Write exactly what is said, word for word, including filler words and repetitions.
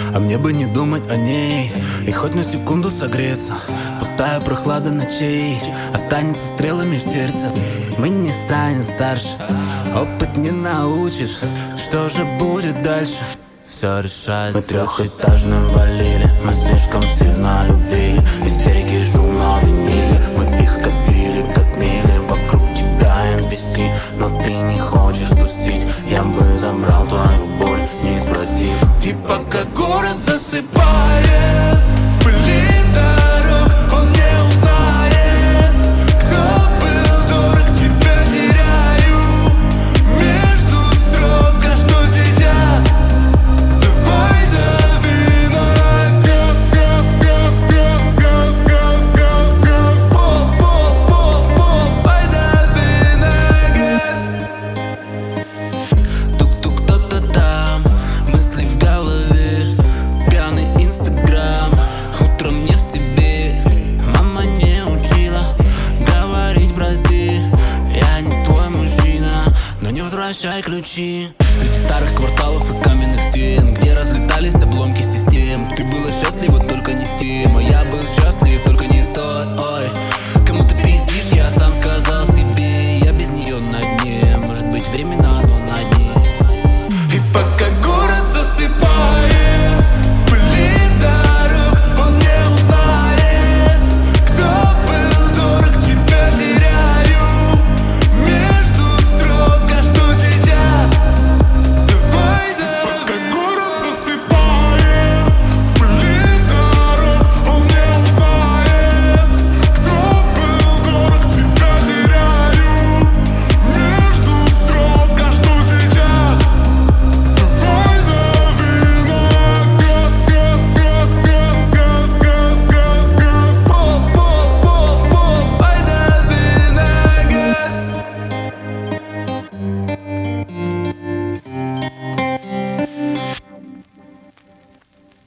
А мне бы не думать о ней и хоть на секунду согреться. Пустая прохлада ночей останется стрелами в сердце. Мы не станем старше, опыт не научит. Что же будет дальше? Все решается. Мы трехэтажным валили, мы слишком сильно любили. Истерики, шум на виниле, мы их копили как мили. Вокруг тебя эн пи си, но ты не хочешь тусить. Я бы забрал твою боль, не спросив. И пока город засыпает в пыли дорог, он не узнает, кто был дорог. Тебя теряю между строк. А что сейчас? Давай дави на газ, газ, газ, газ, газ, газ, газ, газ. Поп, поп, поп, поп, ай дави на газ. Тук-тук, кто-то там, мысли в голове, пьяный инстаграм, утром не в себе. Мама не учила говорить прости. Я не твой мужчина, но не возвращай ключи. Среди старых кварталов и каменных стен